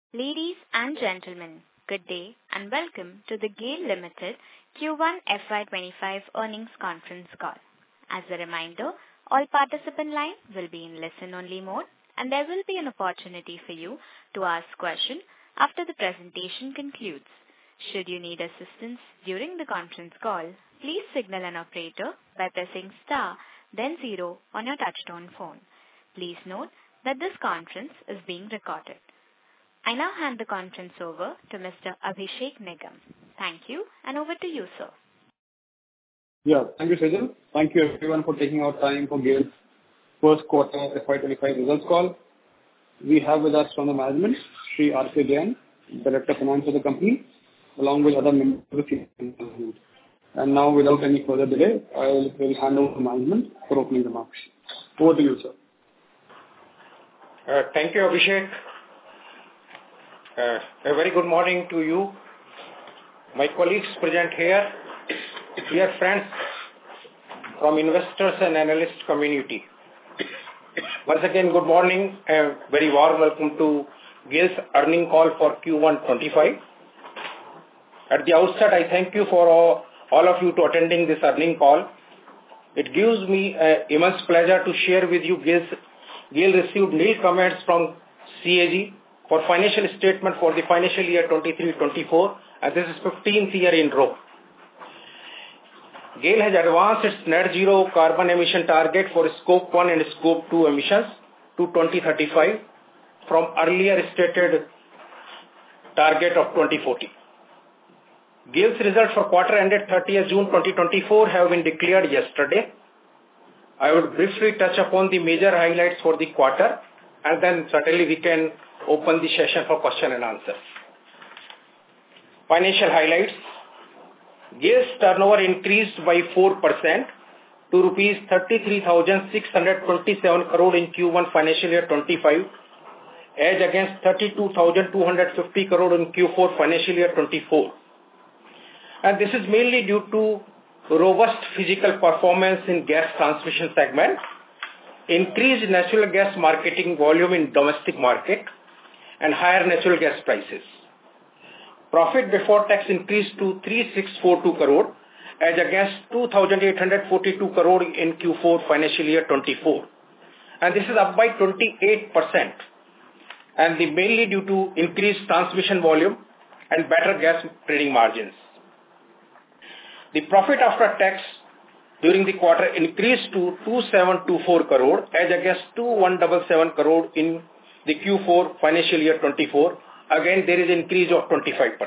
Ladies and gentlemen, good day and welcome to the GAIL Limited Q1 FY25 earnings conference call. As a reminder, all participant lines will be in listen-only mode, and there will be an opportunity for you to ask questions after the presentation concludes. Should you need assistance during the conference call, please signal an operator by pressing star, then 0 on your touchtone phone. Please note that this conference is being recorded. I now hand the conference over to Mr. Abhishek Nigam. Thank you, and over to you, sir. Yeah, thank you, Sejal. Thank you, everyone, for taking our time for GAIL's first quarter FY25 results call. We have with us from the management, Shri R.K. Jain, Director of Finance of the company, along with other members of the senior management. And now, without any further delay, I will hand over to management for opening remarks. Over to you, sir. Thank you, Abhishek. A very good morning to you, my colleagues present here, dear friends from investors and analyst community. Once again, good morning and very warm welcome to GAIL's earning call for Q1 25. At the outset, I thank you for all of you to attending this earning call. It gives me immense pleasure to share with you GAIL received nil comments from CAG for financial statement for the financial year 23-24, and this is 15th year in row. GAIL has advanced its net zero carbon emission target for Scope 1 and Scope 2 emissions to 2035 from earlier stated target of 2040. GAIL's results for quarter ended 30th June 2024 have been declared yesterday. I would briefly touch upon the major highlights for the quarter, and then certainly we can open the session for question and answer. Financial highlights. GAIL's turnover increased by 4% to rupees 33,627 crore in Q1 financial year 25, as against 32,250 crore in Q4 financial year 24. And this is mainly due to robust physical performance in gas transmission segment, increased natural gas marketing volume in domestic market, and higher natural gas prices. Profit before tax increased to 3,642 crore as against 2,842 crore in Q4 financial year 24. And this is up by 28%, and mainly due to increased transmission volume and better gas trading margins. The profit after tax during the quarter increased to 2,724 crore as against 2,177 crore in the Q4 financial year 24. Again, there is an increase of 25%.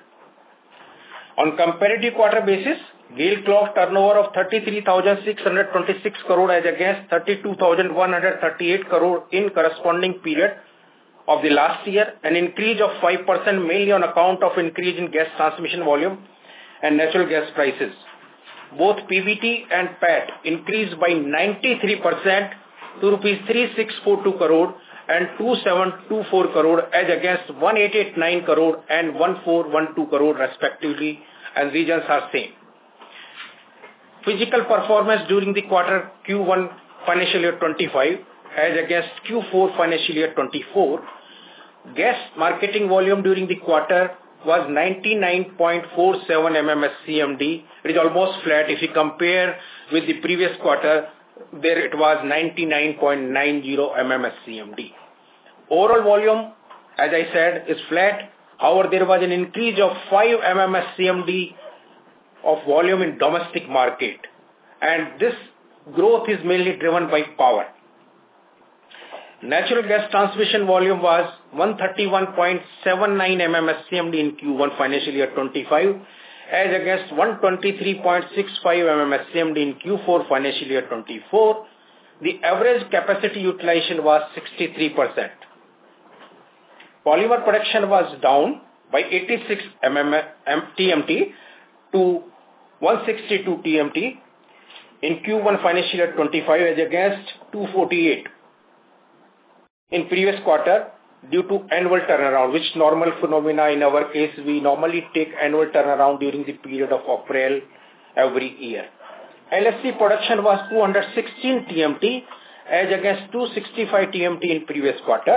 On comparative quarter basis, GAIL clocked turnover of 33,626 crore as against 32,138 crore in corresponding period of the last year, an increase of 5% mainly on account of increase in gas transmission volume and natural gas prices. Both PBT and PAT increased by 93% to rupees 3,642 crore and 2,724 crore as against 1,889 crore and 1,412 crore respectively, and regions are same. Physical performance during the quarter Q1 financial year 25 as against Q4 financial year 24. Gas marketing volume during the quarter was 99.47 MMSCMD. It is almost flat if you compare with the previous quarter. There it was 99.90 MMSCMD. Overall volume, as I said, is flat. However, there was an increase of 5 MMSCMD of volume in domestic market, and this growth is mainly driven by power. Natural gas transmission volume was 131.79 MMSCMD in Q1 financial year 25 as against 123.65 MMSCMD in Q4 financial year 24. The average capacity utilization was 63%. Polymer production was down by 86 TMT to 162 TMT in Q1 financial year 25 as against 248 in previous quarter due to annual turnaround, which normal phenomena in our case. We normally take annual turnaround during the period of April every year. LSC production was 216 TMT as against 265 TMT in previous quarter.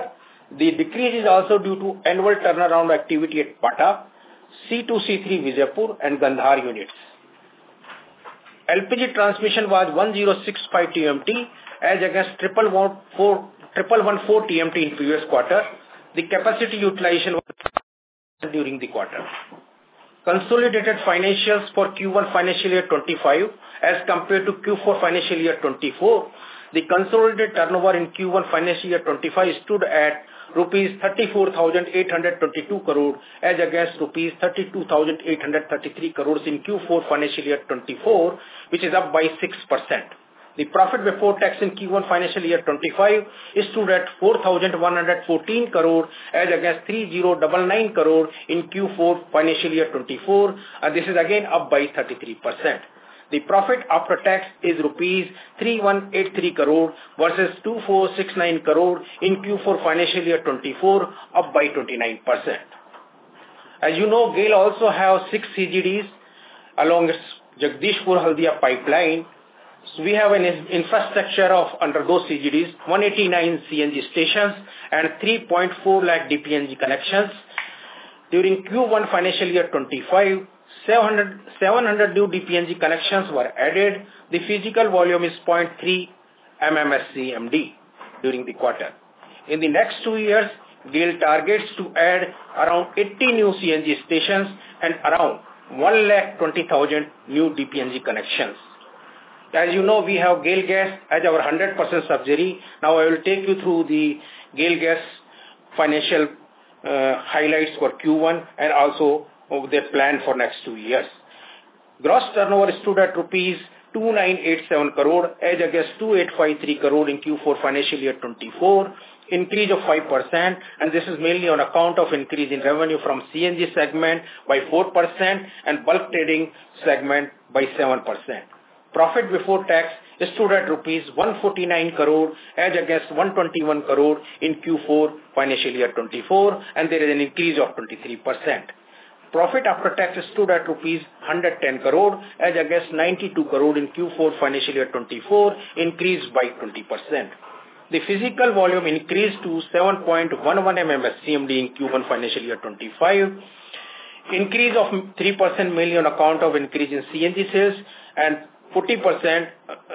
The decrease is also due to annual turnaround activity at Pata, C2, C3 Vijaypur and Gandhar units. LPG transmission was 1065 TMT as against 1114 TMT in previous quarter. The capacity utilization was during the quarter. Consolidated financials for Q1 financial year 25 as compared to Q4 financial year 24. The consolidated turnover in Q1 financial year 25 stood at rupees 34,822 crore as against rupees 32,833 crores in Q4 financial year 24, which is up by 6%. The profit before tax in Q1 financial year 25 stood at 4,114 crore as against 3,099 crore in Q4 financial year 24, and this is again up by 33%. The profit after tax is rupees 3,183 crore versus 2,469 crore in Q4 financial year 24, up by 29%. As you know, GAIL also have 6 CGDs along its Jagdishpur Haldia pipeline. So we have an infrastructure of under those CGDs 189 CNG stations and 3.4 lakh DPNG connections. During Q1 financial year 25, 700 new DPNG connections were added. The physical volume is 0.3 MMSCMD during the quarter. In the next 2 years, GAIL targets to add around 80 new CNG stations and around 1,20,000 new DPNG connections. As you know, we have GAIL Gas as our 100% subsidiary. Now I will take you through the GAIL Gas financial highlights for Q1 and also their plan for next 2 years. Gross turnover stood at rupees 2,987 crore as against 2,853 crore in Q4 financial year 24, increase of 5%, and this is mainly on account of increase in revenue from CNG segment by 4% and bulk trading segment by 7%. Profit before tax stood at rupees 149 crore as against 121 crore in Q4 financial year 24, and there is an increase of 23%. Profit after tax stood at rupees 110 crore as against 92 crore in Q4 financial year 24, increased by 20%. The physical volume increased to 7.11 MMSCMD in Q1 financial year 25, increase of 3% mainly on account of increase in CNG sales and 40%,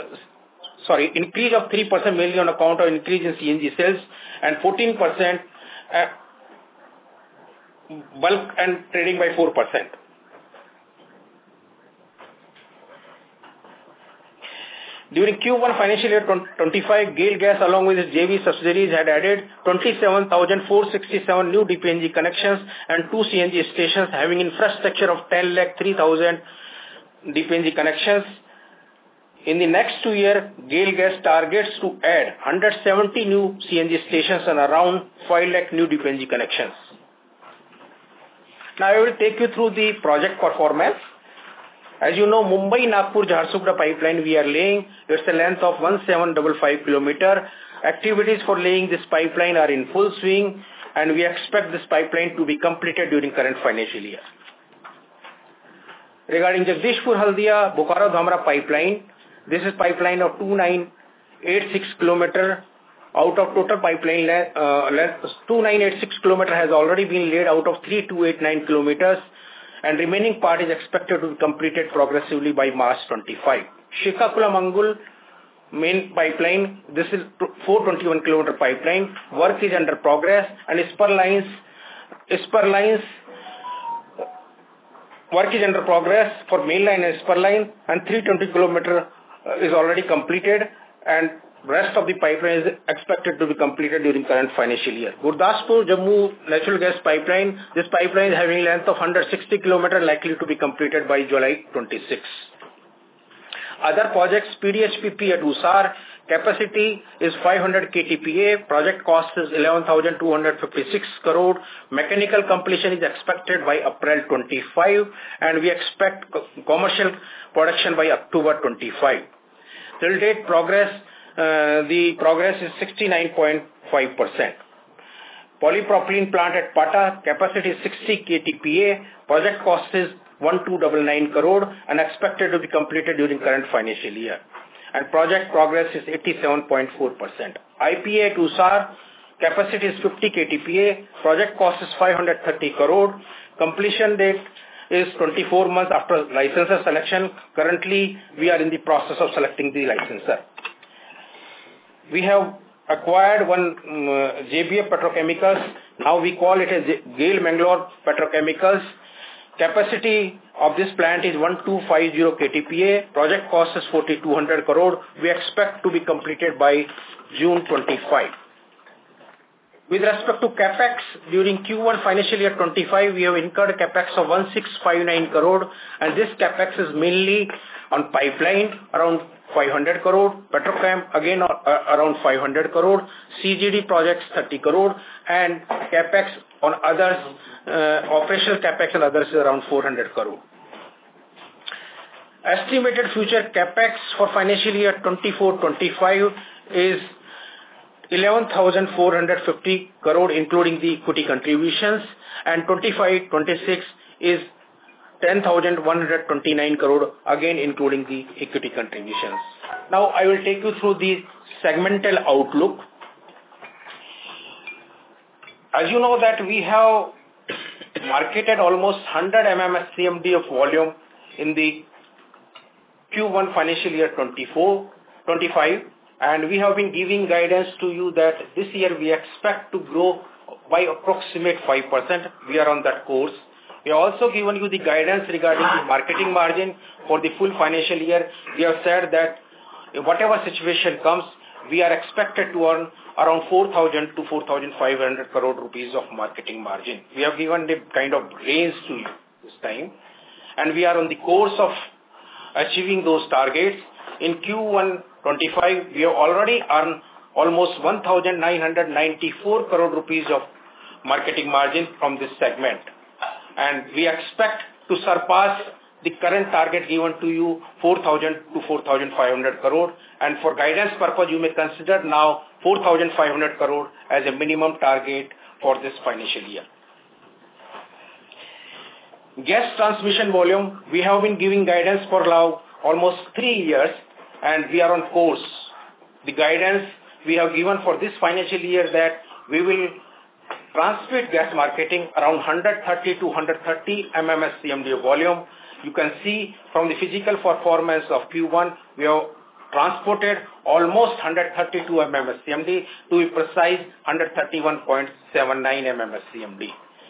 increase of 3% mainly on account of increase in CNG sales and 14% bulk and trading by 4%. During Q1 financial year 25, GAIL Gas along with its JV subsidiaries had added 27,467 new DPNG connections and 2 CNG stations having infrastructure of 10,03,000 DPNG connections. In the next 2 years, GAIL Gas targets to add 170 new CNG stations and around 5 lakh new DPNG connections. Now I will take you through the project performance. As you know, Mumbai-Nagpur-Jharsuguda pipeline we are laying. It's a length of 1755 km. Activities for laying this pipeline are in full swing, and we expect this pipeline to be completed during current financial year. Regarding Jagdishpur-Haldia Bokaro-Dhamra pipeline, this is pipeline of 2986 km. Out of total pipeline length, 2986 km has already been laid out of 3289 km, and remaining part is expected to be completed progressively by March 25. Shikhakulam-Angul main pipeline, this is 421 km pipeline. Work is under progress, and spur lines work is under progress for main line and spur line, and 320 km is already completed, and rest of the pipeline is expected to be completed during current financial year. Gurdaspur-Jammu natural gas pipeline, this pipeline is having length of 160 km, likely to be completed by July 26. Other projects, PDHPP at Usar, capacity is 500 KTPA, project cost is 11,256 crore, mechanical completion is expected by April 25, and we expect commercial production by October 25. Till date the progress is 69.5%. Polypropylene plant at Pata, capacity is 60 KTPA, project cost is 1,299 crore and expected to be completed during current financial year. And project progress is 87.4%. IPA at Usar, Capacity is 50 KTPA. Project cost is 530 crore. Completion date is 24 months after licensor selection. Currently, we are in the process of selecting the licensor. We have acquired one JBF Petrochemicals. Now we call it as GAIL Mangalore Petrochemicals. Capacity of this plant is 1250 KTPA. Project cost is 4,200 crore. We expect to be completed by June 25. With respect to capex, during Q1 financial year 25, we have incurred capex of 1659 crore, and this capex is mainly on pipeline around 500 crore, Petrochem again around 500 crore, CGD projects 30 crore, and capex on others, operational capex and others is around 400 crore. Estimated future capex for financial year 24-25 is 11,450 crore including the equity contributions, and 25-26 is 10,129 crore again including the equity contributions. Now I will take you through the segmental outlook. As you know that we have marketed almost 100 MMSCMD of volume in the Q1 financial year 24-25, and we have been giving guidance to you that this year we expect to grow by approximate 5%. We are on that course. We have also given you the guidance regarding the marketing margin for the full financial year. We have said that whatever situation comes, we are expected to earn around 4,000 to 4,500 crore rupees of marketing margin. We have given the kind of range to you this time, and we are on the course of achieving those targets. In Q1 25, we have already earned almost 1,994 crore rupees of marketing margin from this segment. And we expect to surpass the current target given to you, 4,000 to 4,500 crore. And for guidance purpose, you may consider now 4,500 crore as a minimum target for this financial year. Gas transmission volume, we have been giving guidance for now almost 3 years, and we are on course. The guidance we have given for this financial year that we will transmit gas marketing around 130 to 130 MMSCMD of volume. You can see from the physical performance of Q1, we have transported almost 132 MMSCMD, to be precise 131.79 MMSCMD.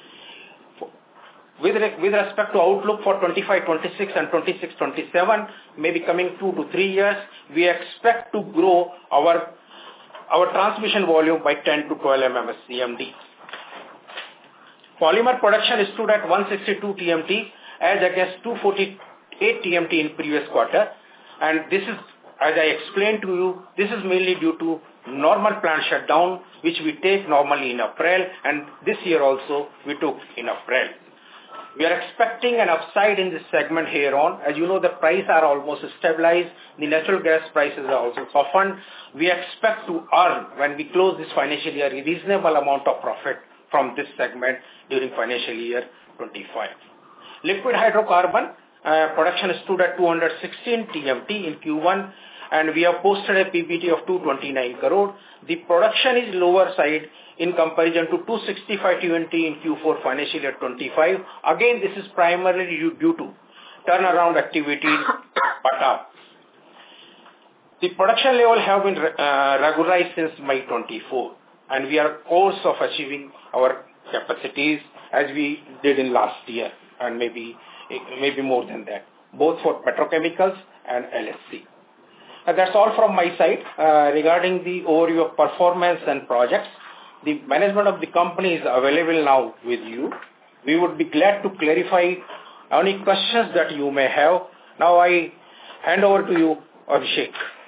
With respect to outlook for 25-26 and 26-27, maybe coming 2 to 3 years, we expect to grow our transmission volume by 10 to 12 MMSCMD. Polymer production stood at 162 TMT as against 248 TMT in previous quarter, and this is, as I explained to you, this is mainly due to normal plant shutdown which we take normally in April, and this year also we took in April. We are expecting an upside in this segment here on. As you know, the prices are almost stabilized. The natural gas prices are also softened. We expect to earn, when we close this financial year, a reasonable amount of profit from this segment during financial year 25. Liquid hydrocarbon production stood at 216 TMT in Q1, and we have posted a PBT of 229 crore. The production is lower side in comparison to 265 TMT in Q4 financial year 25. Again, this is primarily due to turnaround activity in Pata. The production level have been regularized since May 24, and we are on course of achieving our capacities as we did in last year, and maybe more than that, both for petrochemicals and LSC. That's all from my side regarding the overview of performance and projects. The management of the company is available now with you. We would be glad to clarify any questions that you may have. Now I hand over to you, Abhishek.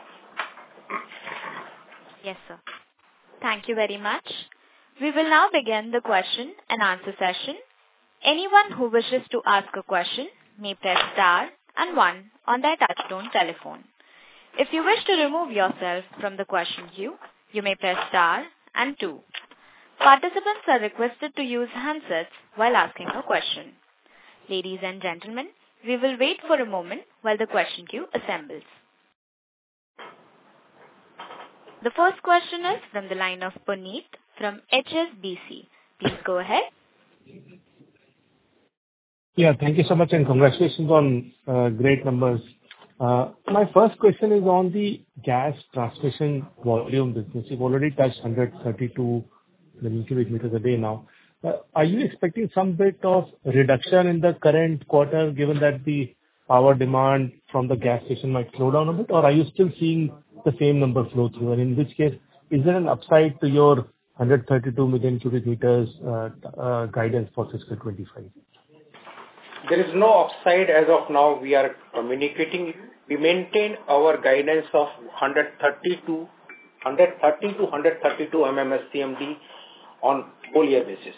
Yes, sir. Thank you very much. We will now begin the question and answer session. Anyone who wishes to ask a question may press star and 1 on their touchtone telephone. If you wish to remove yourself from the question queue, you may press star and 2. Participants are requested to use handsets while asking a question. Ladies and gentlemen, we will wait for a moment while the question queue assembles. The first question is from the line of Puneet from HSBC. Please go ahead. Yeah, thank you so much, and congratulations on great numbers. My first question is on the gas transmission volume business. You've already touched 132 million cubic meters a day now. Are you expecting some bit of reduction in the current quarter, given that the power demand from the gas station might slow down a bit? Or are you still seeing the same number flow through? And in which case, is there an upside to your 132 million cubic meters guidance for fiscal 25? There is no upside as of now. We are communicating. We maintain our guidance of 130 to 132 MMSCMD on whole year basis.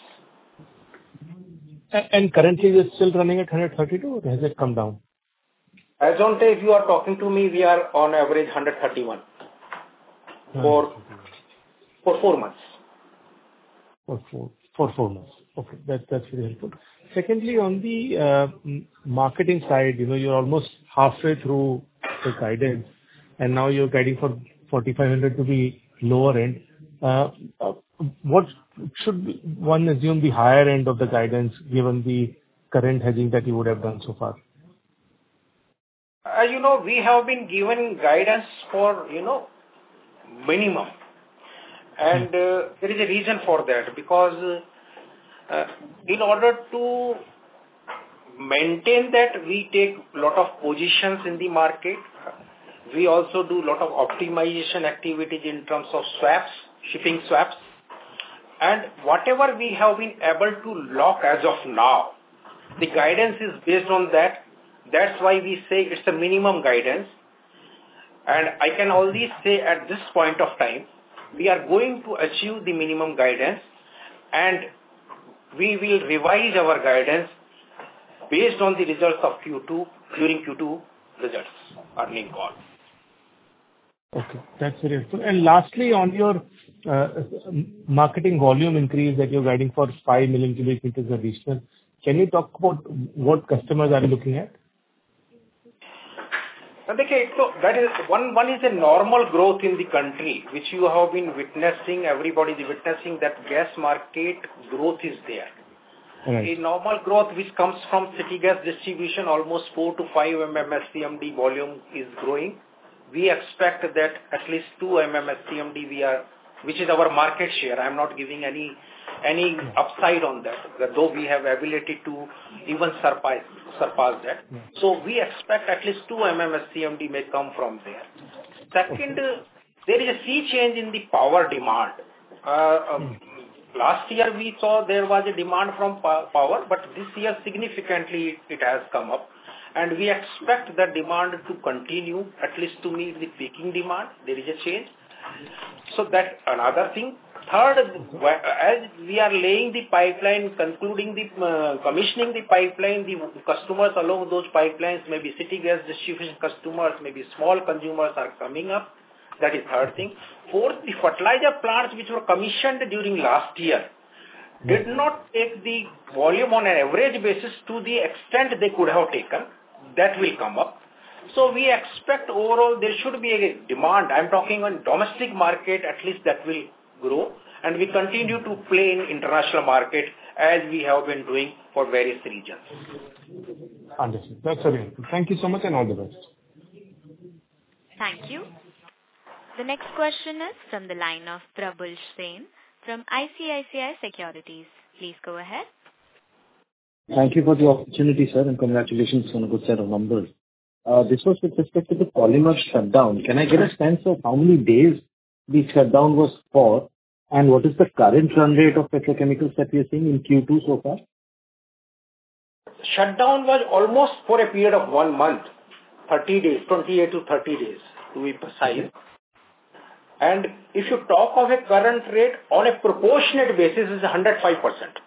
And currently, it's still running at 132, or has it come down? As on day, if you are talking to me, we are on average 131 for 4 months. For 4 months. Okay, that's very helpful. Secondly, on the marketing side, you're almost halfway through the guidance, and now you're guiding for 4,500 to be lower end. What should one assume the higher end of the guidance, given the current hedging that you would have done so far? We have been given guidance for, minimum. And there is a reason for that, because in order to maintain that, we take a lot of positions in the market. We also do a lot of optimization activities in terms of swaps, shipping swaps. And whatever we have been able to lock as of now, the guidance is based on that. That's why we say it's a minimum guidance. And I can only say at this point of time, we are going to achieve the minimum guidance, and we will revise our guidance based on the results of Q2, during Q2 results, earnings call. Okay, that's very helpful. And lastly, on your marketing volume increase that you're guiding for 5 million cubic meters additional, can you talk about what customers are you looking at? Okay, so that is one is a normal growth in the country, which you have been witnessing. Everybody is witnessing that gas market growth is there. Right. A normal growth which comes from city gas distribution, almost 4 to 5 MMSCMD volume is growing. We expect that at least 2 MMSCMD which is our market share. I am not giving any upside on that, though we have ability to even surpass that. So we expect at least 2 MMSCMD may come from there. Second, there is a sea change in the power demand. Last year we saw there was a demand from power, but this year significantly it has come up. And we expect the demand to continue, at least to meet the peaking demand. There is a change. So that another thing. Third, as we are laying the pipeline, commissioning the pipeline, the customers along those pipelines, maybe city gas distribution customers, maybe small consumers are coming up. That is third thing. Fourth, the fertilizer plants which were commissioned during last year did not take the volume on an average basis to the extent they could have taken. That will come up. So we expect overall there should be a demand. I'm talking on domestic market, at least that will grow. And we continue to play in international market as we have been doing for various regions. Understood. That's very helpful. Thank you so much and all the best. Thank you. The next question is from the line of Prabal Sen from ICICI Securities. Please go ahead. Thank you for the opportunity, sir, and congratulations on a good set of numbers. This was with respect to the polymer shutdown. Can I get a sense of how many days the shutdown was for, and what is the current run rate of petrochemicals that we are seeing in Q2 so far? Shutdown was almost for a period of 1 month, 30 days, 28 to 30 days to be precise. And if you talk of a current rate on a proportionate basis, is 105%.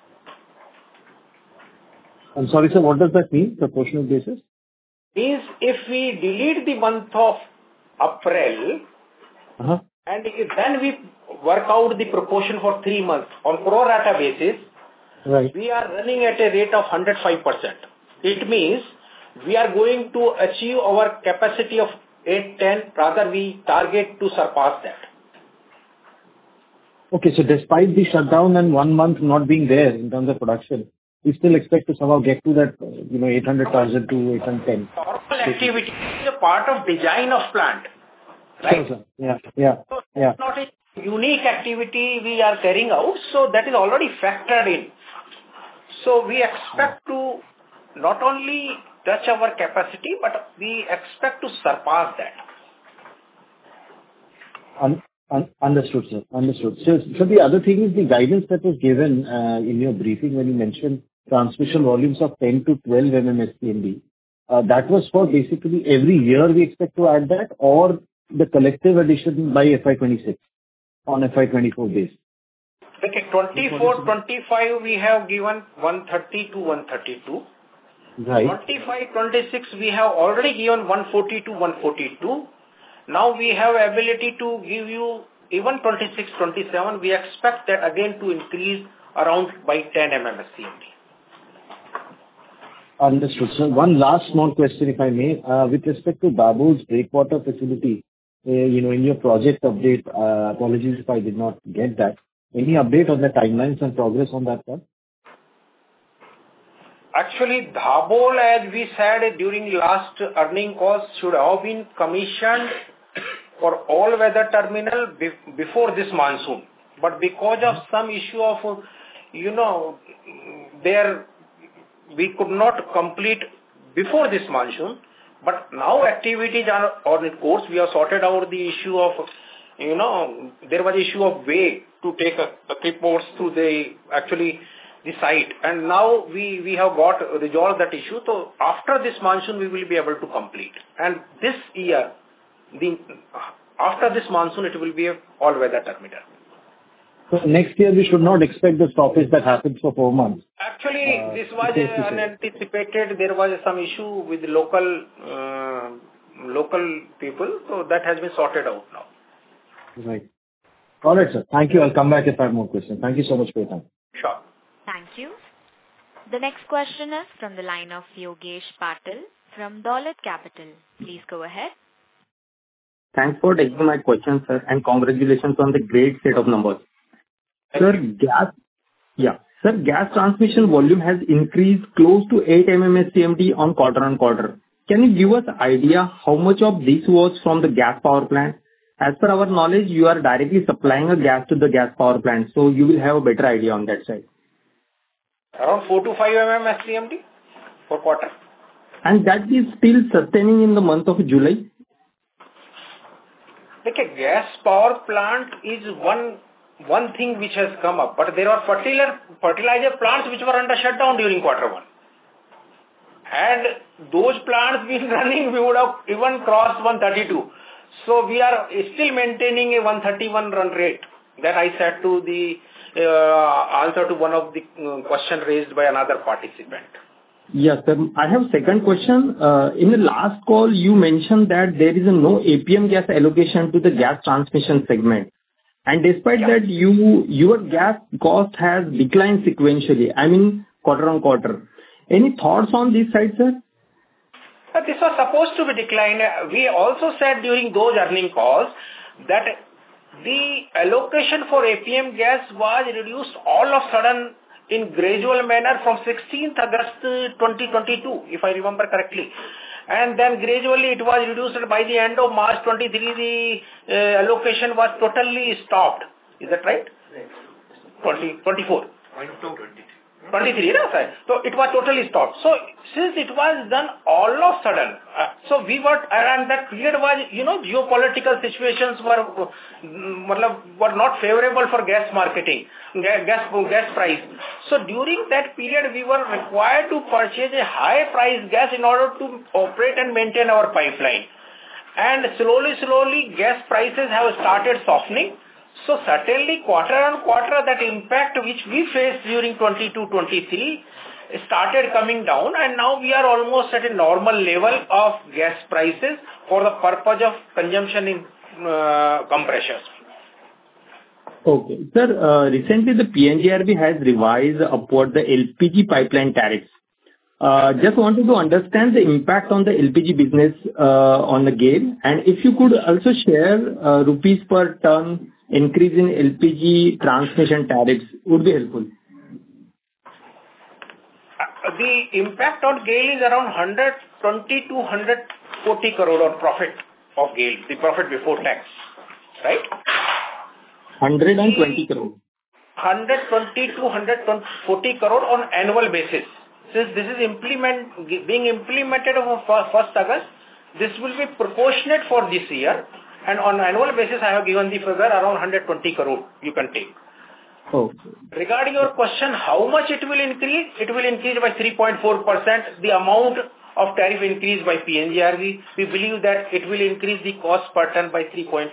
I'm sorry, sir, what does that mean, proportionate basis? Means if we delete the month of April, and then we work out the proportion for 3 months on pro rata basis, right, we are running at a rate of 105%. It means we are going to achieve our capacity of 810, rather we target to surpass that. Okay, so despite the shutdown and 1 month not being there in terms of production, we still expect to somehow get to that, 800,000 to 810. Normal activity is a part of design of plant, right? Sure, sir. Yeah. So it's not a unique activity we are carrying out, so that is already factored in. So we expect to not only touch our capacity, but we expect to surpass that. Understood, sir. Understood. So the other thing is the guidance that was given in your briefing when you mentioned transmission volumes of 10 to 12 MMSCMD. That was for basically every year we expect to add that, or the collective addition by FY26 on FY24 base? Okay, 24-25 we have given 130 to 132. Right. 25-26 we have already given 140 to 142. Now we have ability to give you even 26-27. We expect that again to increase around by 10 MMSCMD. Understood, sir. One last small question, if I may. With respect to Dabhol's breakwater facility, in your project update, apologies if I did not get that. Any update on the timelines and progress on that part? Actually, Dabhol, as we said during last earning calls, should have been commissioned for all-weather terminal before this monsoon. But because of some issue of, we could not complete before this monsoon. But now activities are on the course. We have sorted out the issue of, there was issue of way to take reports to the site. And now we have resolved that issue. So after this monsoon, we will be able to complete. And this year, after this monsoon, it will be a all-weather terminal. So next year, we should not expect the stoppage that happens for 4 months. Actually, this was unanticipated. There was some issue with local people. So that has been sorted out now. Right. All right, sir. Thank you. I'll come back if I have more questions. Thank you so much for your time. Sure. Thank you. The next question is from the line of Yogesh Patil from Dolat Capital. Please go ahead. Thanks for taking my question, sir, and congratulations on the great set of numbers. Sir, gas transmission volume has increased close to 8 MMSCMD on quarter. Can you give us an idea how much of this was from the gas power plant? As per our knowledge, you are directly supplying a gas to the gas power plant, so you will have a better idea on that side. Around 4 to 5 MMSCMD per quarter. And that is still sustaining in the month of July? Okay, gas power plant is one thing which has come up, but there are fertilizer plants which were under shutdown during Q1. And those plants been running, we would have even crossed 132. So we are still maintaining a 131 run rate that I said to the answer to one of the question raised by another participant. Yes, sir. I have second question. In the last call, you mentioned that there is no APM gas allocation to the gas transmission segment. And despite that, your gas cost has declined sequentially, quarter. Any thoughts on this side, sir? This was supposed to be declined. We also said during those earning calls that the allocation for APM gas was reduced all of a sudden in gradual manner from 16th August 2022, if I remember correctly. And then gradually it was reduced by the end of March 23, the allocation was totally stopped. Is that right? 24. 23, no, sir. So it was totally stopped. So since it was done all of a sudden, so we were, and that period was, geopolitical situations were not favorable for gas marketing, gas price. So during that period, we were required to purchase a high price gas in order to operate and maintain our pipeline. And slowly, gas prices have started softening. So certainly quarter on quarter, that impact which we faced during 22-23 started coming down, and now we are almost at a normal level of gas prices for the purpose of consumption in compressors. Okay. Sir, recently the PNGRB has revised upward the LPG pipeline tariffs. Just wanted to understand the impact on the LPG business on the GAIL, and if you could also share rupees per ton increase in LPG transmission tariffs would be helpful. The impact on GAIL is around 120 to 140 crore on profit of GAIL, the profit before tax, right? 120 crore. 120 to 140 crore on annual basis. Since this is being implemented on 1st August, this will be proportionate for this year. And on annual basis, I have given the figure around 120 crore you can take. Oh. Regarding your question, how much it will increase? It will increase by 3.4%. The amount of tariff increase by PNGRB, we believe that it will increase the cost per ton by 3.4%.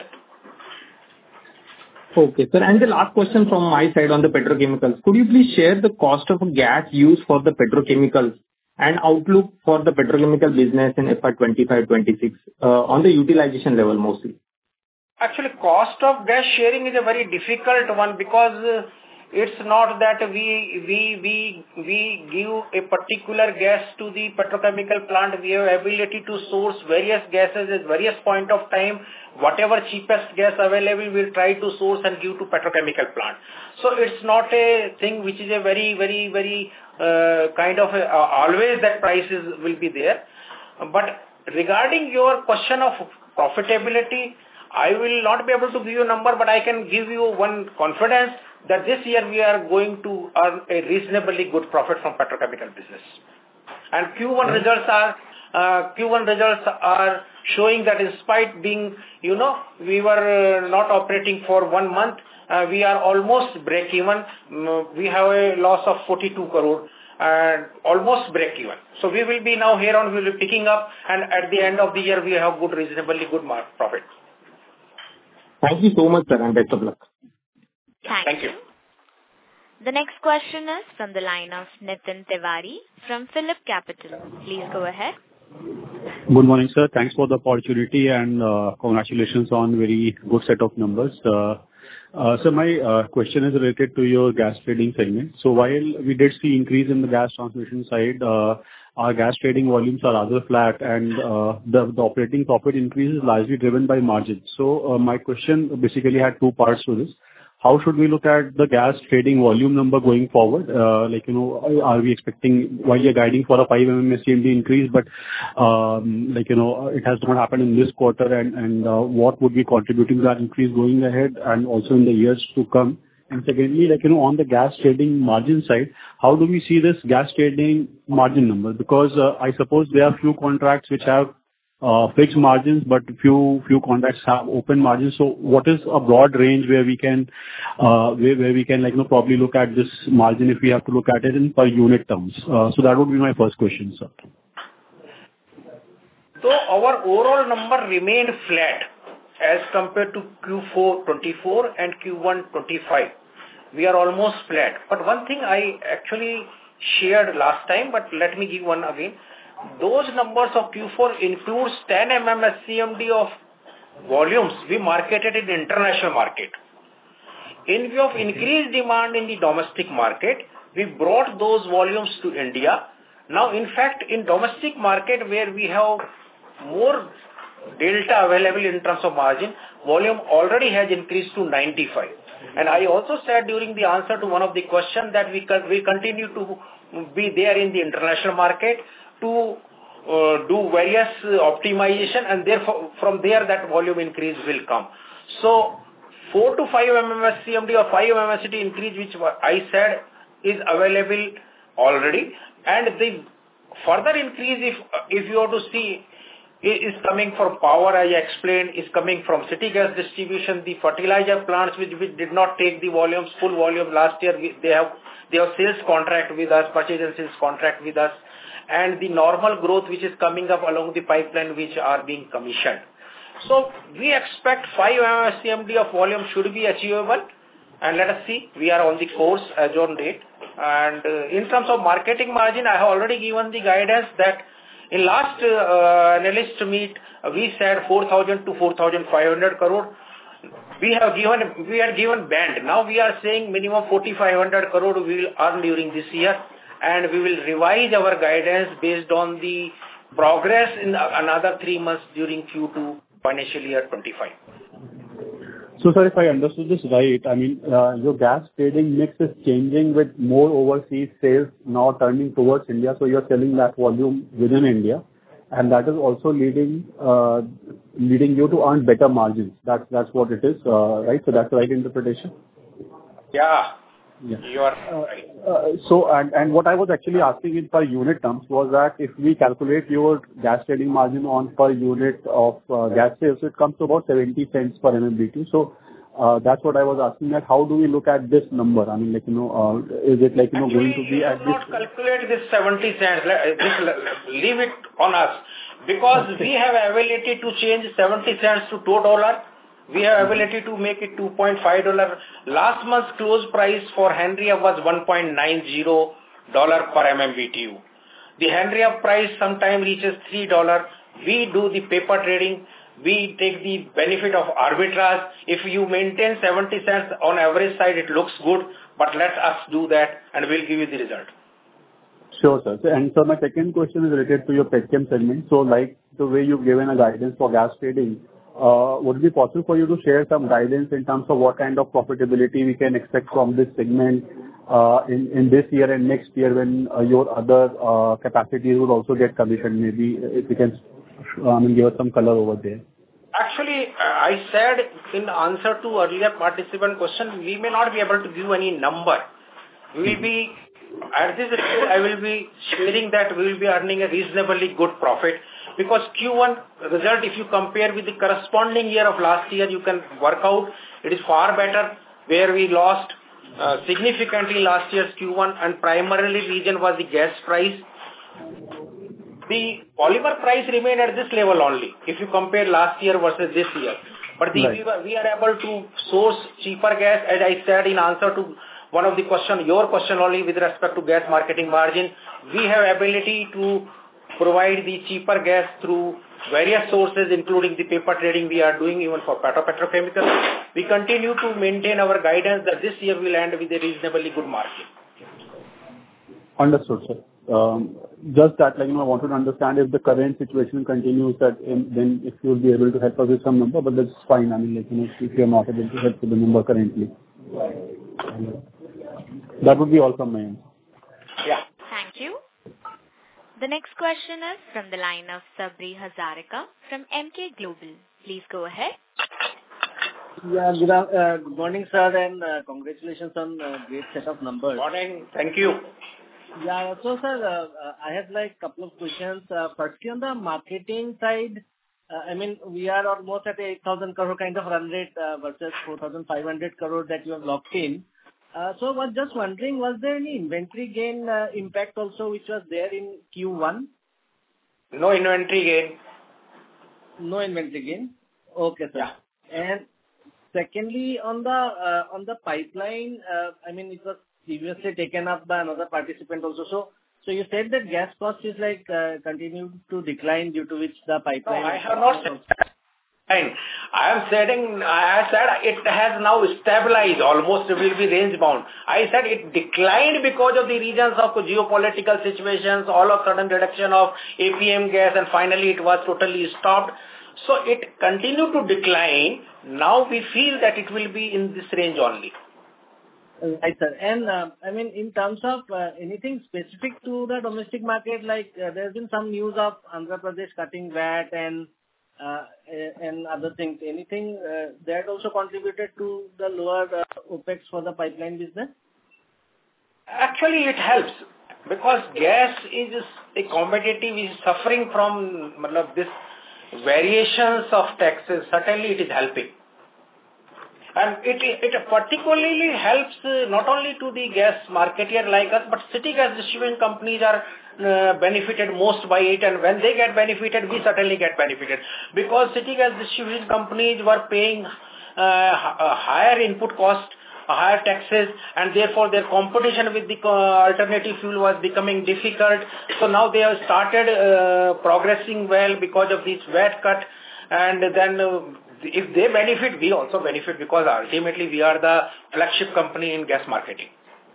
Okay, sir. And the last question from my side on the petrochemicals. Could you please share the cost of gas used for the petrochemicals and outlook for the petrochemical business in FY 25-26 on the utilization level mostly? Actually, cost of gas sharing is a very difficult one because it's not that we give a particular gas to the petrochemical plant. We have ability to source various gases at various point of time. Whatever cheapest gas available, we'll try to source and give to petrochemical plant. So it's not a thing which is a very kind of always that prices will be there. But regarding your question of profitability, I will not be able to give you a number, but I can give you one confidence that this year we are going to earn a reasonably good profit from petrochemical business. And Q1 results are showing that in spite being, we were not operating for 1 month, we are almost break even. We have a loss of 42 crore and almost break even. So we will be now here on, we will be picking up, and at the end of the year we have reasonably good profit. Thank you so much, sir, and best of luck. Thank you. The next question is from the line of Nitin Tiwari from Phillip Capital. Please go ahead. Good morning, sir. Thanks for the opportunity and congratulations on very good set of numbers. So my question is related to your gas trading segment. So while we did see increase in the gas transmission side, our gas trading volumes are rather flat and the operating profit increase is largely driven by margins. So my question basically had two parts to this. How should we look at the gas trading volume number going forward? Are we expecting, while you're guiding for a 5 MMSCMD increase, but it has not happened in this quarter, and what would be contributing to that increase going ahead and also in the years to come? And secondly, on the gas trading margin side, how do we see this gas trading margin number? Because I suppose there are few contracts which have fixed margins, but few contracts have open margins. So what is a broad range where we can probably look at this margin if we have to look at it in per unit terms? So that would be my first question, sir. So our overall number remained flat as compared to Q4 24 and Q1 25. We are almost flat. But one thing I actually shared last time, but let me give one again. Those numbers of Q4 includes 10 MMSCMD of volumes we marketed in the international market. In view of increased demand in the domestic market, we brought those volumes to India. Now, in fact, in domestic market where we have more delta available in terms of margin, volume already has increased to 95. And I also said during the answer to one of the questions that we continue to be there in the international market to do various optimization, and therefore from there that volume increase will come. So 4 to 5 MMSCMD or 5 MMSCMD increase which I said is available already, and the further increase if you want to see is coming from power, I explained, is coming from city gas distribution, the fertilizer plants which did not take the volumes, full volume last year, they have sales contract with us, purchase and sales contract with us, and the normal growth which is coming up along the pipeline which are being commissioned. So we expect 5 MMSCMD of volume should be achievable, and let us see, we are on the course as on date. And in terms of marketing margin, I have already given the guidance that in last analyst meet, we said 4,000 to 4,500 crore. We had given band. Now we are saying minimum 4,500 crore we will earn during this year, and we will revise our guidance based on the progress in another 3 months during Q2 financial year 25. So, sir, if I understood this right, I mean, your gas trading mix is changing with more overseas sales now turning towards India, so you're selling that volume within India, and that is also leading you to earn better margins. That's what it is, right? So that's the right interpretation? Yeah. Yeah. You are right. And what I was actually asking in per unit terms was that if we calculate your gas trading margin on per unit of gas sales, it comes to about 70 cents per MMBtu. So that's what I was asking, that how do we look at this number? I mean, like, is it like, Actually, going to be at let's not calculate this 70 cents. Leave it on us. Because we have ability to change 70 cents to $2. We have ability to make it $2.5. Last month's close price for Henry Hub was $1.90 per MMBtu. The Henry Hub price sometimes reaches $3. We do the paper trading. We take the benefit of arbitrage. If you maintain 70 cents on average side, it looks good, but let us do that and we'll give you the result. Sure, sir. And so my second question is related to your petchem segment. So like the way you've given a guidance for gas trading, would it be possible for you to share some guidance in terms of what kind of profitability we can expect from this segment in this year and next year when your other capacities would also get commissioned? Maybe if you can give us some color over there. Actually, I said in answer to earlier participant question, we may not be able to give any number. We will be, at this stage, I will be sharing that we will be earning a reasonably good profit, because Q1 result, if you compare with the corresponding year of last year, you can work out it is far better, where we lost significantly last year's Q1, and primarily reason was the gas price. The polymer price remained at this level only, if you compare last year versus this year. But we are able to source cheaper gas, as I said in answer to one of the question, your question only with respect to gas marketing margin. We have ability to provide the cheaper gas through various sources, including the paper trading we are doing even for petrochemicals. We continue to maintain our guidance that this year will end with a reasonably good margin. Understood, sir. Just that, I wanted to understand if the current situation continues, that then if you'll be able to help us with some number, but that's fine. I mean, if you're not able to help with the number currently. That would be all from my end. Yeah. Thank you. The next question is from the line of Sabri Hazarika from Emkay Global. Please go ahead. Yeah, good morning, sir, and congratulations on great set of numbers. Morning. Thank you. Yeah, so sir, I have like couple of questions. Firstly, on the marketing side, I mean, we are almost at 8,000 crore kind of run rate versus 4,500 crore that you have locked in. So I was just wondering, was there any inventory gain impact also which was there in Q1? No inventory gain. No inventory gain? Okay, sir. Yeah. And secondly, on the pipeline, I mean, it was previously taken up by another participant also. So you said that gas cost is like continuing to decline, due to which the pipeline. No, I have not said that. I said it has now stabilized, almost it will be range bound. I said it declined because of the reasons of geopolitical situations, all of sudden reduction of APM gas, and finally it was totally stopped. So it continued to decline. Now we feel that it will be in this range only. Right, sir. And I mean, in terms of anything specific to the domestic market, like there's been some news of Andhra Pradesh cutting VAT and other things. Anything that also contributed to the lower OPEX for the pipeline business? Actually, it helps, because gas is a commodity which is suffering from this variations of taxes. Certainly, it is helping. And it particularly helps not only to the gas marketeer like us, but city gas distribution companies are benefited most by it, and when they get benefited, we certainly get benefited, because city gas distribution companies were paying a higher input cost, higher taxes, and therefore their competition with the alternative fuel was becoming difficult. So now they have started progressing well because of this VAT cut, and then if they benefit, we also benefit, because ultimately we are the flagship company in gas marketing.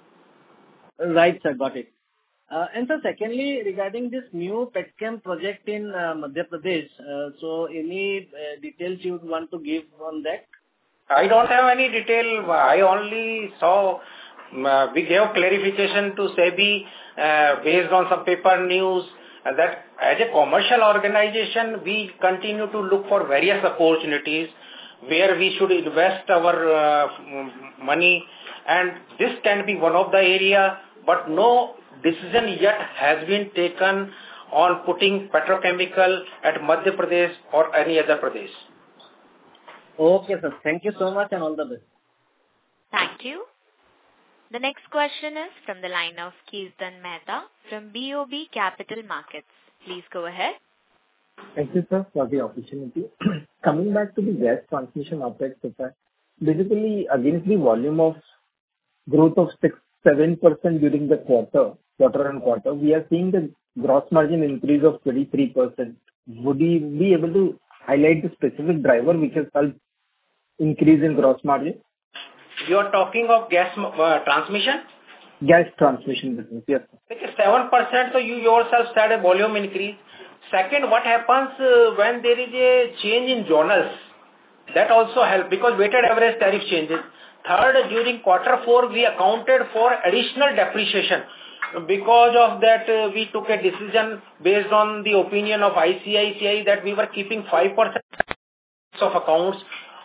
Right, sir, got it. And so secondly, regarding this new petchem project in Madhya Pradesh, so any details you would want to give on that? I don't have any detail. I only saw we gave clarification to SEBI based on some paper news that as a commercial organization, we continue to look for various opportunities where we should invest our money, and this can be one of the area, but no decision yet has been taken on putting petrochemical at Madhya Pradesh or any other Pradesh. Okay, sir. Thank you so much and all the best. Thank you. The next question is from the line of Kirtan Mehta from BOB Capital Markets. Please go ahead. Thank you, sir, for the opportunity. Coming back to the gas transmission OpEx, basically against the volume of growth of 6-7% during the quarter-on-quarter, we are seeing the gross margin increase of 23%. Would you be able to highlight the specific driver which has helped increase in gross margin? You are talking of gas transmission? Gas transmission business, yes. It is 7%, so you yourself said a volume increase. Second, what happens when there is a change in zonals? That also helps because weighted average tariff changes. Third, during Q4, we accounted for additional depreciation. Because of that, we took a decision based on the opinion of ICICI that we were keeping 5% of accounts.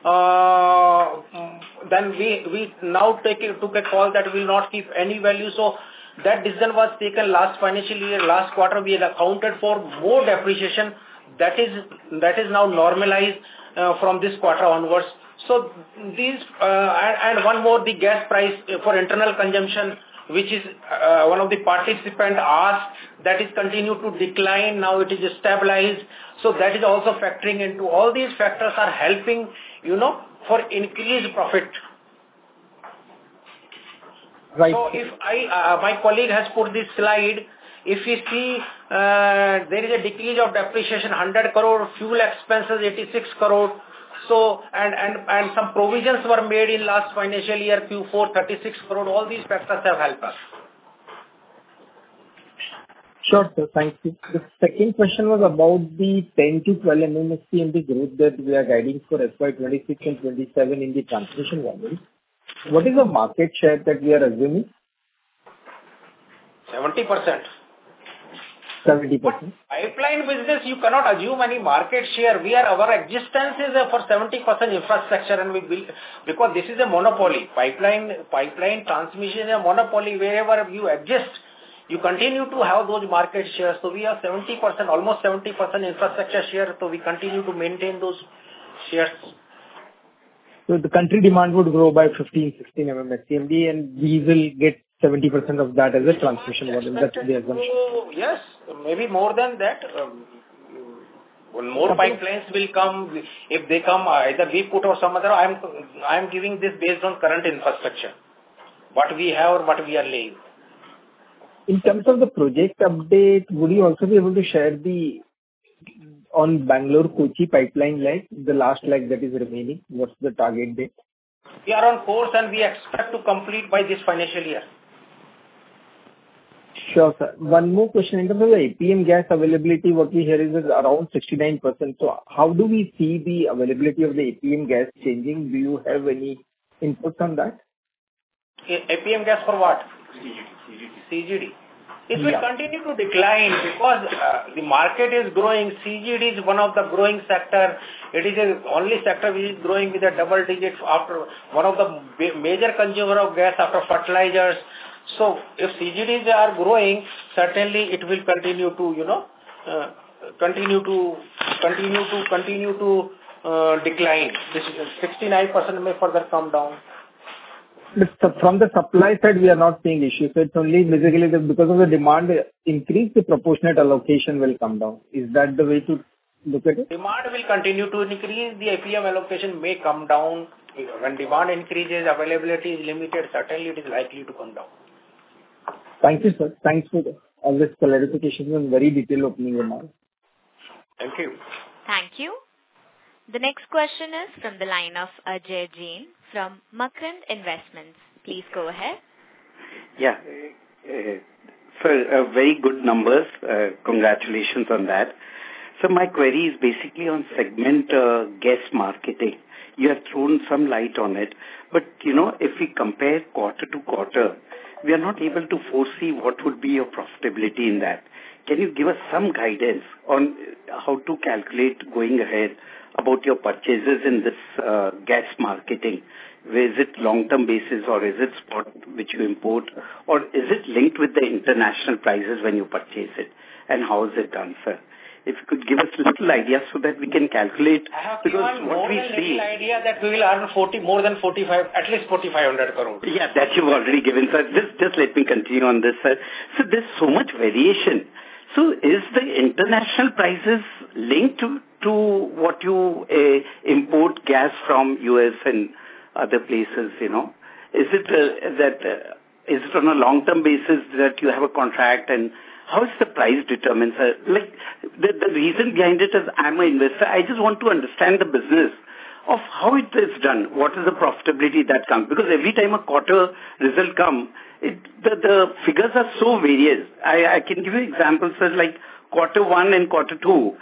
Then we now took a call that we will not keep any value. So that decision was taken last financial year. Last quarter, we had accounted for more depreciation. That is now normalized from this quarter onwards. So these and one more, the gas price for internal consumption, which is one of the participants asked, that is continue to decline. Now it is stabilized. So that is also factoring into. All these factors are helping, for increased profit. Right. So if my colleague has put this slide, if you see there is a decrease of depreciation 100 crore, fuel expenses 86 crore. So and some provisions were made in last financial year Q4 36 crore. All these factors have helped us. Sure, sir. Thank you. The second question was about the 10 to 12 MMSCMD growth that we are guiding for FY26 and 27 in the transmission volume. What is the market share that we are assuming? 70%. 70%. Pipeline business, you cannot assume any market share. Our existence is for 70% infrastructure, and we build because this is a monopoly. Pipeline transmission is a monopoly. Wherever you exist, you continue to have those market shares. So we have 70%, almost 70% infrastructure share. So we continue to maintain those shares. So the country demand would grow by 15-16 MMSCMD, and we will get 70% of that as a transmission volume. That's the assumption. Yes, maybe more than that. When more pipelines will come, if they come, either we put or some other. I am giving this based on current infrastructure, what we have or what we are laying. In terms of the project update, would you also be able to share on Bangalore-Kochi pipeline leg, the last leg that is remaining? What's the target date? We are on course and we expect to complete by this financial year. Sure, sir. One more question. In terms of the APM gas availability, what we hear is around 69%. So how do we see the availability of the APM gas changing? Do you have any input on that? APM gas for what? CGD. It will continue to decline because the market is growing. CGD is one of the growing sector. It is the only sector which is growing with a double digit after one of the major consumer of gas after fertilizers. So if CGDs are growing, certainly it will continue to decline. This 69% may further come down. But from the supply side, we are not seeing issues. So it's only basically because of the demand increase, the proportionate allocation will come down. Is that the way to look at it? Demand will continue to increase. The APM allocation may come down. When demand increases, availability is limited. Certainly, it is likely to come down. Thank you, sir. Thanks for all this clarification and very detailed opening remarks. Thank you. Thank you. The next question is from the line of Ajay Jain from Makrand Investments. Please go ahead. Yeah. So, very good numbers. Congratulations on that. So my query is basically on segment gas marketing. You have thrown some light on it, but if we compare quarter to quarter, we are not able to foresee what would be your profitability in that. Can you give us some guidance on how to calculate going ahead about your purchases in this gas marketing? Is it long-term basis or is it spot which you import, or is it linked with the international prices when you purchase it? And how is it done, sir? If you could give us a little idea so that we can calculate, because what we see... I have idea that we will earn more than 45, at least 4,500 crore. Yeah, that you've already given, sir. Just let me continue on this, sir. So there's so much variation. So is the international prices linked to what you import gas from US and other places, Is it on a long-term basis that you have a contract, and how is the price determined, sir? Like, the reason behind it is I'm an investor. I just want to understand the business of how it is done. What is the profitability that comes? Because every time a quarter result comes, the figures are so various. I can give you examples, sir, like quarter 1 and quarter 2.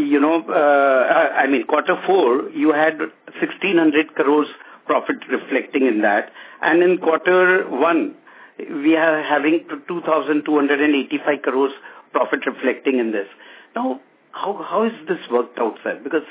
Quarter 4, you had 1,600 crores profit reflecting in that. And in quarter 1, we are having 2,285 crores profit reflecting in this. Now, how is this worked out, sir? Because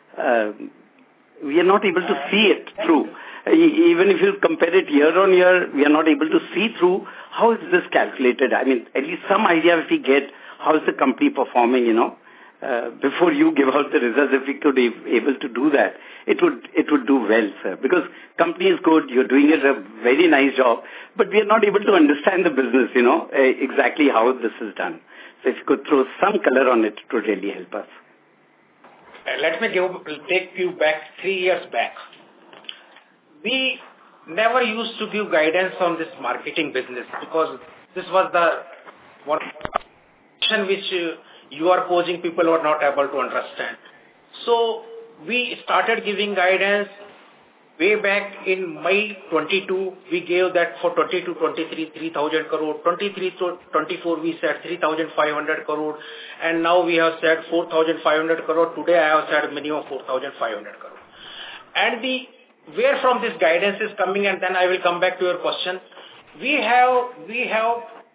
we are not able to see it through. Even if you compare it year on year, we are not able to see through. How is this calculated? I mean, at least some idea if we get how is the company performing, before you give out the results, if we could be able to do that, it would do well, sir. Because company is good, you're doing a very nice job, but we are not able to understand the business, exactly how this is done. So if you could throw some color on it, it would really help us. Let me take you back 3 years back. We never used to give guidance on this marketing business because this was the one question which you are posing, people were not able to understand. So we started giving guidance way back in May 22. We gave that for 22-23, 3,000 crore. 23-24, we said 3,500 crore. And now we have said 4,500 crore. Today I have said minimum 4,500 crore. And where from this guidance is coming, and then I will come back to your question. We have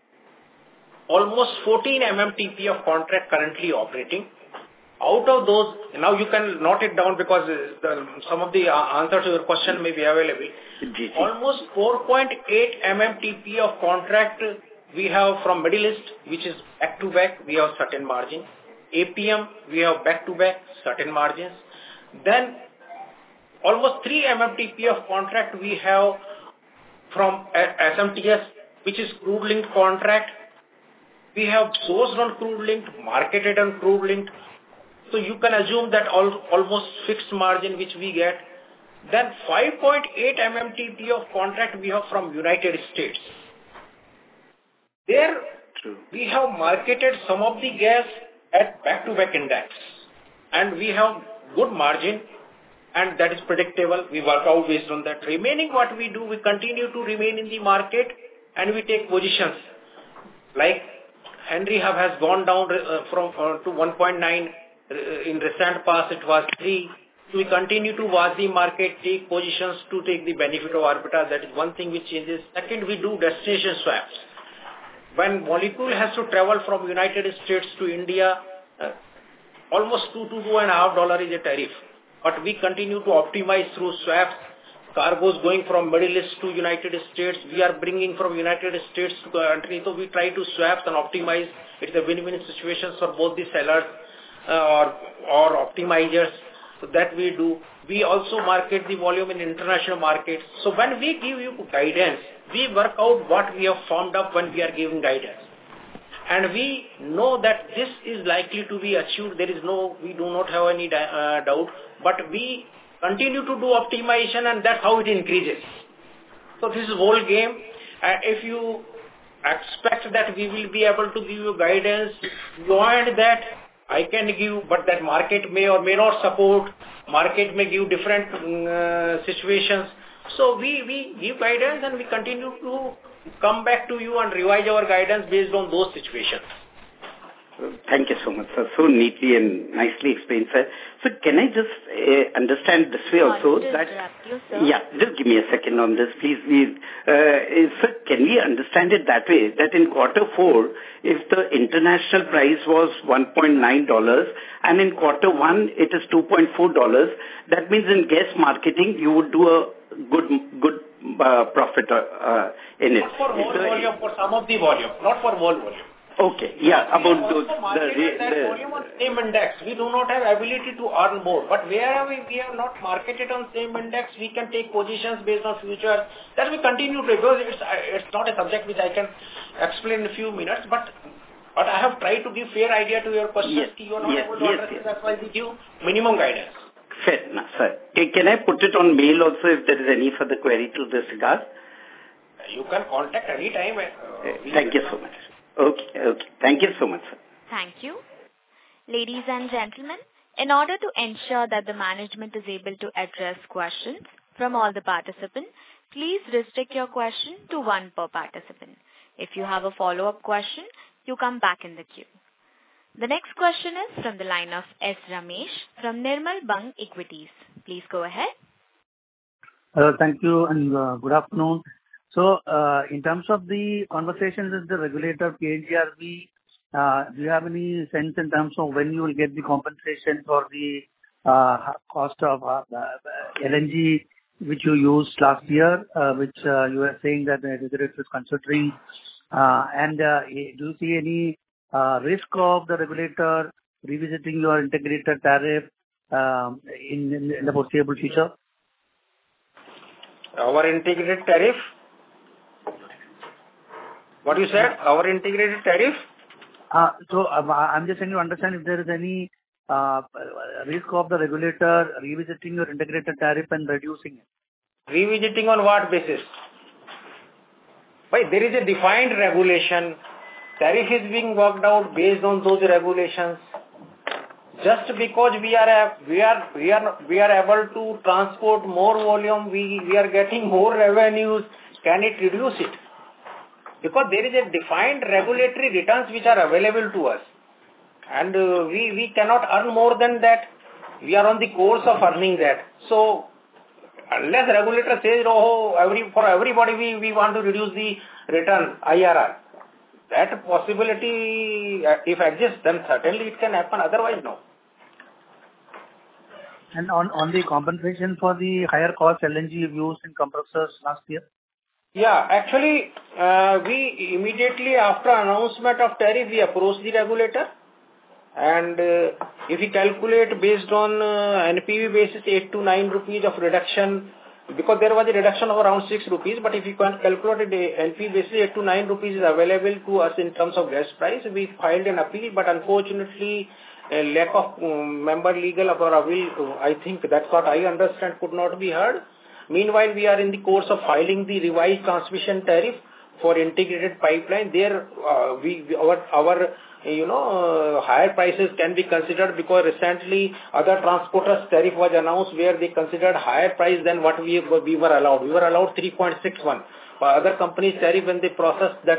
almost 14 MMTP of contract currently operating. Out of those, now you can note it down because some of the answers to your question may be available. Almost 4.8 MMTP of contract we have from Middle East, which is back-to-back, we have certain margin. APM, we have back-to-back, certain margins. Then almost 3 MMTP of contract we have from SMTS, which is crude linked contract. We have sourced on crude linked, marketed on crude linked. So you can assume that almost fixed margin which we get. Then 5.8 MMTP of contract we have from United States. There we have marketed some of the gas at back-to-back index. And we have good margin, and that is predictable. We work out based on that. Remaining what we do, we continue to remain in the market and we take positions. Like Henry Hub has gone down from to 1.9. In recent past, it was 3. We continue to watch the market, take positions to take the benefit of arbitrage. That is one thing which changes. Second, we do destination swaps. When molecule has to travel from United States to India, almost $2 to $2.5 is a tariff. But we continue to optimize through swaps. Cargoes going from Middle East to United States. We are bringing from United States to the country. So we try to swaps and optimize. It's a win-win situation for both the sellers or optimizers. So that we do. We also market the volume in international markets. So when we give you guidance, we work out what we have formed up when we are giving guidance. And we know that this is likely to be achieved. We do not have any doubt. But we continue to do optimization, and that's how it increases. So this is whole game. If you expect that we will be able to give you guidance beyond that, I can give, but that market may or may not support. Market may give different situations. So we give guidance and we continue to come back to you and revise our guidance based on those situations. Thank you so much, sir. So neatly and nicely explained, sir. So can I just understand this way also that... You, yeah, just give me a second on this, please. Sir, can we understand it that way, that in quarter 4, if the international price was $1.9 and in quarter 1 it is $2.4, that means in gas marketing you would do a good profit in it. Not for whole volume, for some of the volume, not for whole volume. Okay, yeah, about those. That volume on same index, we do not have ability to earn more. But wherever we have not marketed on same index, we can take positions based on futures. That we continue to, because it's not a subject which I can explain in a few minutes. But I have tried to give fair idea to your questions. Yes, you are not able to address it. That's why we give minimum guidance. Fair enough, sir. Can I put it on mail also if there is any further query to this regard? You can contact any time. Thank you so much. Okay. Thank you so much, sir. Thank you. Ladies and gentlemen, in order to ensure that the management is able to address questions from all the participants, please restrict your question to one per participant. If you have a follow-up question, you come back in the queue. The next question is from the line of S. Ramesh from Nirmal Bang Equities. Please go ahead. Thank you and good afternoon. So, in terms of the conversations with the regulator, PNGRB, do you have any sense in terms of when you will get the compensation for the cost of LNG which you used last year, which you were saying that the regulator is considering? And do you see any risk of the regulator revisiting your integrated tariff in the foreseeable future? Our integrated tariff? What you said? Our integrated tariff? So I'm just trying to understand if there is any risk of the regulator revisiting your integrated tariff and reducing it. Revisiting on what basis? Why, there is a defined regulation. Tariff is being worked out based on those regulations. Just because we are able to transport more volume, we are getting more revenues. Can it reduce it? Because there is a defined regulatory returns which are available to us. And we cannot earn more than that. We are on the course of earning that. So, unless regulator says, for everybody we want to reduce the return, IRR. That possibility, if exists, then certainly it can happen. Otherwise, no. And on the compensation for the higher cost LNG you've used in compressors last year? Yeah, actually, we immediately after announcement of tariff, we approached the regulator. And if we calculate based on NPV basis, 8 to 9 rupees of reduction, because there was a reduction of around 6 rupees, but if you can calculate the NPV basis, 8 to 9 rupees is available to us in terms of gas price. We filed an appeal, but unfortunately, a lack of member legal of our will, I think that's what I understand, could not be heard. Meanwhile, we are in the course of filing the revised transmission tariff for integrated pipeline. There, our higher prices can be considered because recently other transporters tariff was announced where they considered higher price than what we were allowed. We were allowed 3.61. Other companies tariff when they process that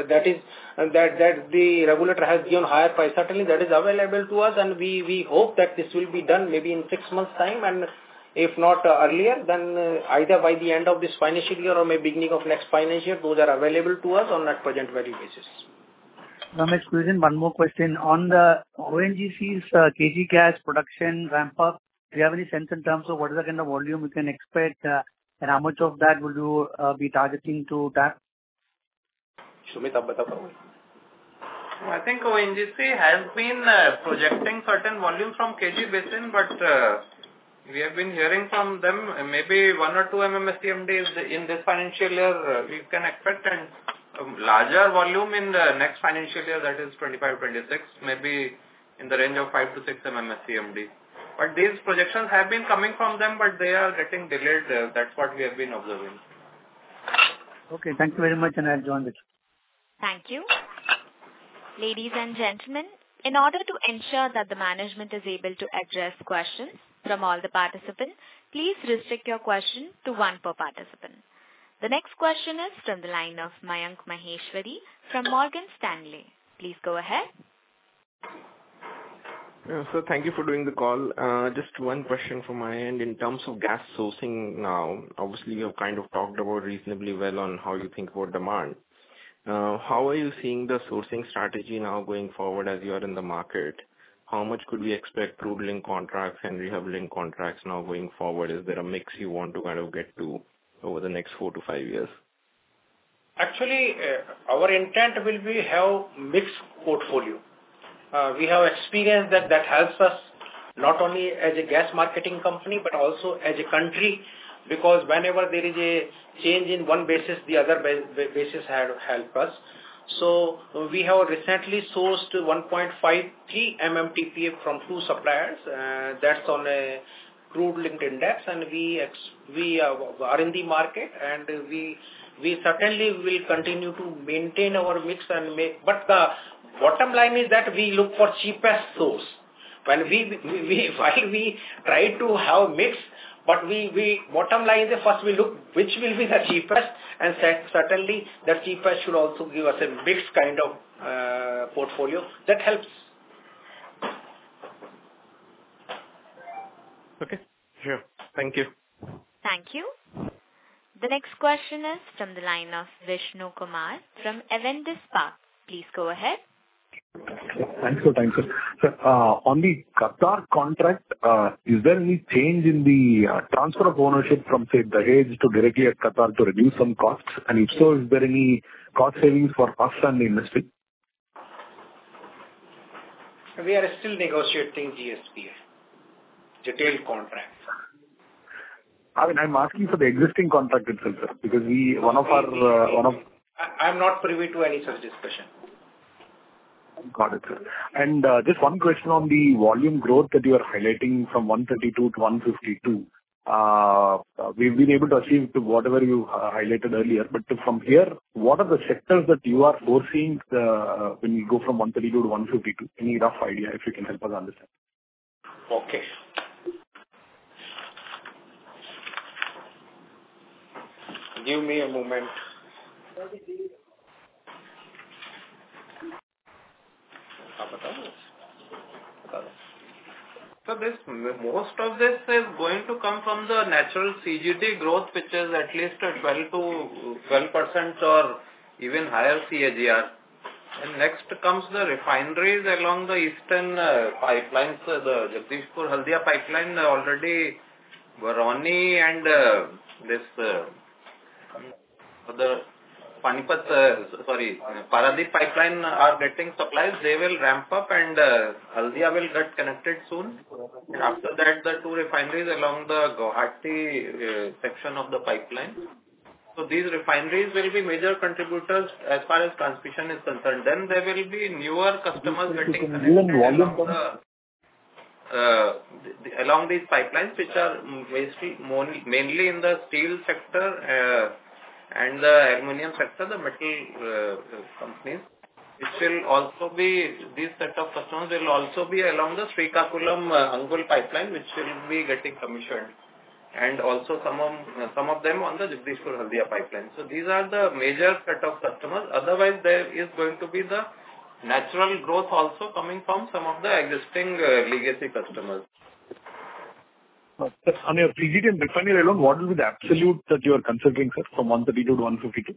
the regulator has given higher price. Certainly that is available to us, and we hope that this will be done maybe in 6 months time, and if not earlier, then either by the end of this financial year or maybe beginning of next financial year, those are available to us on that present value basis. Ramesh, one more question. On the ONGC's KG gas production ramp up, do you have any sense in terms of what is the kind of volume you can expect and how much of that will you be targeting to tap? Sumit, aap batao. I think ONGC has been projecting certain volume from KG basin, but we have been hearing from them maybe 1 or 2 MMSCMD in this financial year we can expect, and larger volume in the next financial year, that is 25-26, maybe in the range of 5 to 6 MMSCMD. But these projections have been coming from them, but they are getting delayed. That's what we have been observing. Okay, thank you very much, and I'll join it. Thank you. Ladies and gentlemen, in order to ensure that the management is able to address questions from all the participants, please restrict your question to one per participant. The next question is from the line of Mayank Maheshwari from Morgan Stanley. Please go ahead. So thank you for doing the call. Just one question from my end. In terms of gas sourcing now, obviously you have kind of talked about reasonably well on how you think about demand. How are you seeing the sourcing strategy now going forward as you are in the market? How much could we expect crude link contracts and Henry Hub link contracts now going forward? Is there a mix you want to kind of get to over the next 4 to 5 years? Actually, our intent will be have mixed portfolio. We have experienced that helps us not only as a gas marketing company, but also as a country, because whenever there is a change in one basis, the other basis help us. So we have recently sourced 1.53 MMTPA from 2 suppliers. That's on a crude linked index, and we are in the market, and we certainly will continue to maintain our mix and make. But the bottom line is that we look for cheapest source. When while we try to have mix, but we bottom line is first we look which will be the cheapest, and certainly the cheapest should also give us a mixed kind of portfolio that helps. Okay, sure. Thank you. Thank you. The next question is from the line of Vishnu Kumar from Avendus Spark. Please go ahead. Thanks for time, sir. Sir, on the Qatar contract, is there any change in the transfer of ownership from, say, Dahej to directly at Qatar to reduce some costs? And if so, is there any cost savings for us and the industry? We are still negotiating GSPA, detailed contract. I mean, I'm asking for the existing contract itself, sir, because I'm not privy to any such discussion. Got it, sir. And just one question on the volume growth that you are highlighting from 132 to 152. We've been able to achieve to whatever you highlighted earlier, but from here, what are the sectors that you are foreseeing when you go from 132 to 152? Any rough idea, if you can help us understand? Okay. Give me a moment. So most of this is going to come from the natural CGD growth, which is at least a 12% or even higher CAGR. And next comes the refineries along the eastern pipelines, the Jagdishpur Haldia pipeline already, Barauni and the Paradip pipeline are getting supplies. They will ramp up, and Haldia will get connected soon. And after that, the 2 refineries along the Guwahati section of the pipeline. So these refineries will be major contributors as far as transmission is concerned. Then there will be newer customers getting connected along these pipelines, which are mainly in the steel sector and the aluminium sector, the metal companies, which will also be, these set of customers will also be along the Srikakulam Angul pipeline, which will be getting commissioned, and also some of them on the Jagdishpur Haldia pipeline. So these are the major set of customers. Otherwise, there is going to be the natural growth also coming from some of the existing legacy customers. On your CGD and refinery alone, what will be the absolute that you are considering, sir, from 132 to 152?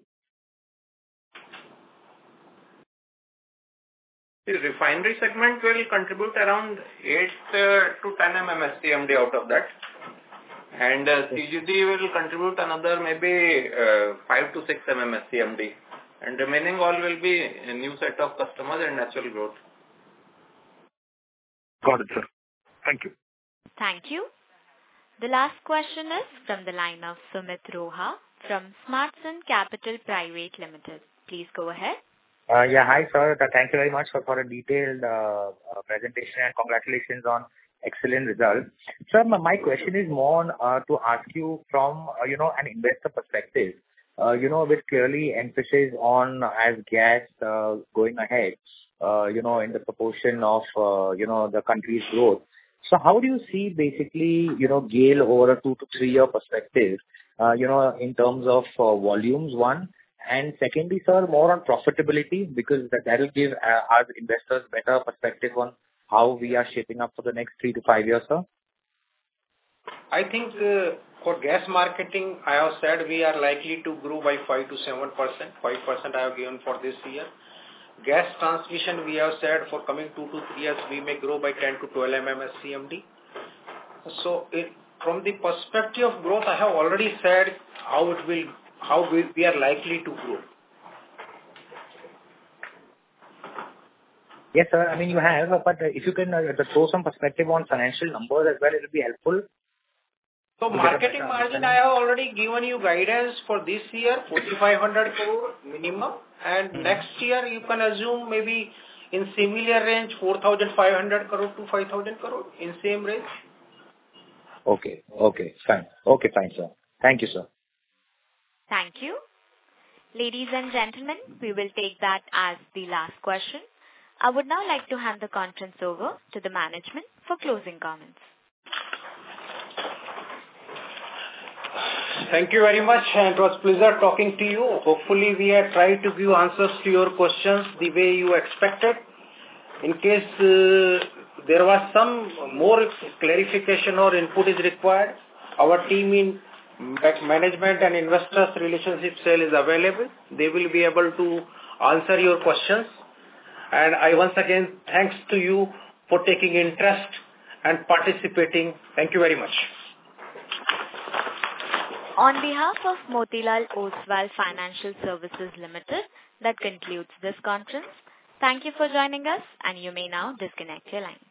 The refinery segment will contribute around 8 to 10 MMSCMD out of that. And CGD will contribute another maybe 5 to 6 MMSCMD. And remaining all will be a new set of customers and natural growth. Got it, sir. Thank you. Thank you. The last question is from the line of Sumit Roha from Smartsun Capital Private Limited. Please go ahead. Yeah, hi, sir. Thank you very much for a detailed presentation, and congratulations on excellent results. Sir, my question is more to ask you from, an investor perspective, with clearly emphasis on as gas going ahead, in the proportion of, the country's growth. So how do you see basically, GAIL over a 2 to 3 year perspective, in terms of volumes, one, And secondly, sir, more on profitability, because that will give our investors better perspective on how we are shaping up for the next 3 to 5 years, sir. I think for gas marketing, I have said we are likely to grow by 5 to 7%. 5% I have given for this year. Gas transmission, we have said for coming 2 to 3 years, we may grow by 10 to 12 MMSCMD. So from the perspective of growth, I have already said how we are likely to grow. Yes, sir. I mean, you have, but if you can throw some perspective on financial numbers as well, it will be helpful. So marketing margin, I have already given you guidance for this year, 4,500 crore minimum. And next year, you can assume maybe in similar range, 4,500 crore to 5,000 crore, in same range. Okay, fine, sir. Thank you, sir. Thank you. Ladies and gentlemen, we will take that as the last question. I would now like to hand the conference over to the management for closing comments. Thank you very much, and it was a pleasure talking to you. Hopefully, we have tried to give answers to your questions the way you expected. In case there was some more clarification or input is required, our team in management and investors relationship cell is available. They will be able to answer your questions. And I once again thanks to you for taking interest and participating. Thank you very much. On behalf of Motilal Oswal Financial Services Limited, that concludes this conference. Thank you for joining us, and you may now disconnect your line.